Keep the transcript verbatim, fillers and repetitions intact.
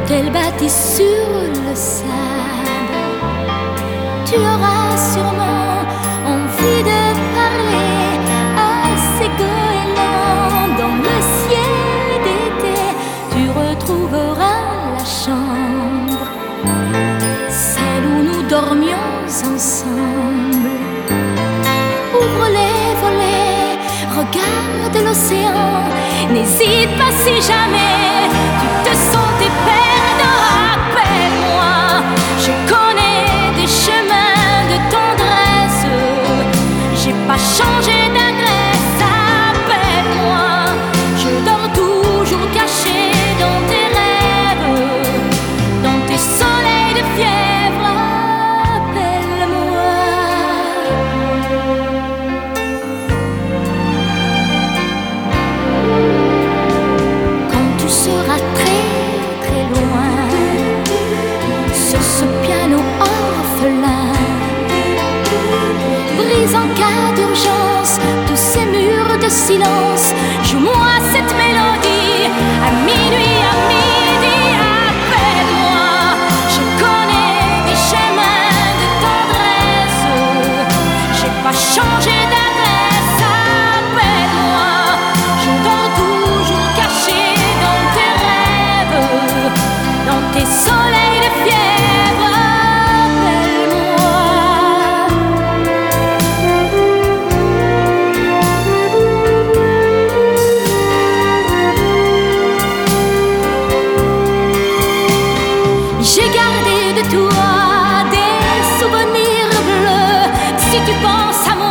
hôtel bâti sur le sable. Tu auras sûrement envie de parler à ces goélands. Dans le ciel d'été, tu retrouveras la chambre, celle où nous dormions ensemble. Ouvre les volets, regarde l'océan. N'hésite pas si jamais tu te sentais perdre. Appelle-moi, je connais des chemins de tendresse. J'ai pas changé d'adresse. Appelle-moi, je dors toujours caché dans tes rêves, dans tes soleils de fièvre. Appelle-moi. Quand tu seras très très loin sur ce piano orphelin, brise en cas d'urgence tous ces murs de silence. Joue-moi cette mélodie à minuit, à midi. Appelle-moi, je connais des chemins de tendresse. J'ai pas changé d'adresse. Appelle-moi, je dors toujours caché dans tes rêves, dans tes soleils de fièvre. Appelle-moi. J'ai gardé de toi des souvenirs bleus. Si tu penses à moi,